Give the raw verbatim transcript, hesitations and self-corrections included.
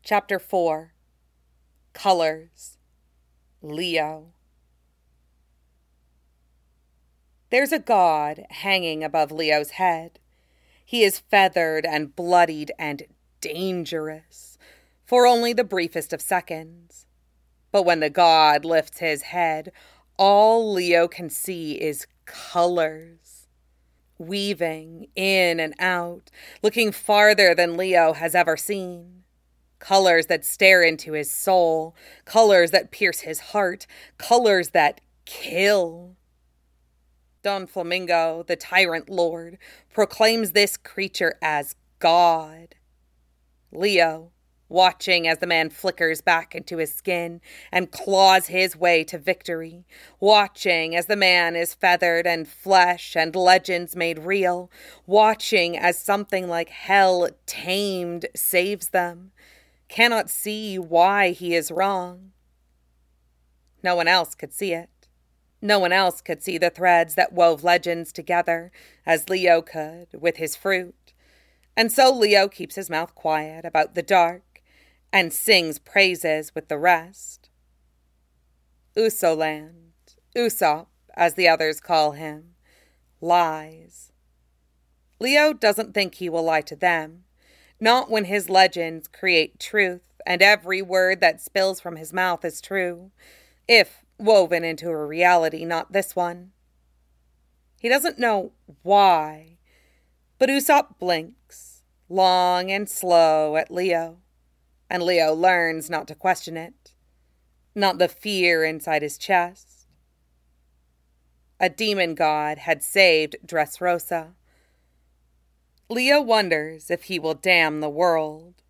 Chapter four. Colors. Leo. There's a god hanging above Leo's head. He is feathered and bloodied and dangerous for only the briefest of seconds. But when the god lifts his head, all Leo can see is colors, weaving in and out, looking farther than Leo has ever seen. Colors that stare into his soul, colors that pierce his heart, colors that kill. Don Flamingo, the tyrant lord, proclaims this creature as God. Leo, watching as the man flickers back into his skin and claws his way to victory, watching as the man is feathered and flesh and legends made real, watching as something like hell tamed saves them, cannot see why he is wrong. No one else could see it. No one else could see the threads that wove legends together as Leo could with his fruit. And so Leo keeps his mouth quiet about the dark and sings praises with the rest. Usoland, Usopp, as the others call him, lies. Leo doesn't think he will lie to them, not when his legends create truth and every word that spills from his mouth is true, if woven into a reality not this one. He doesn't know why, but Usopp blinks, long and slow, at Leo, and Leo learns not to question it, not the fear inside his chest. A demon god had saved Dressrosa. Leo wonders if he will damn the world.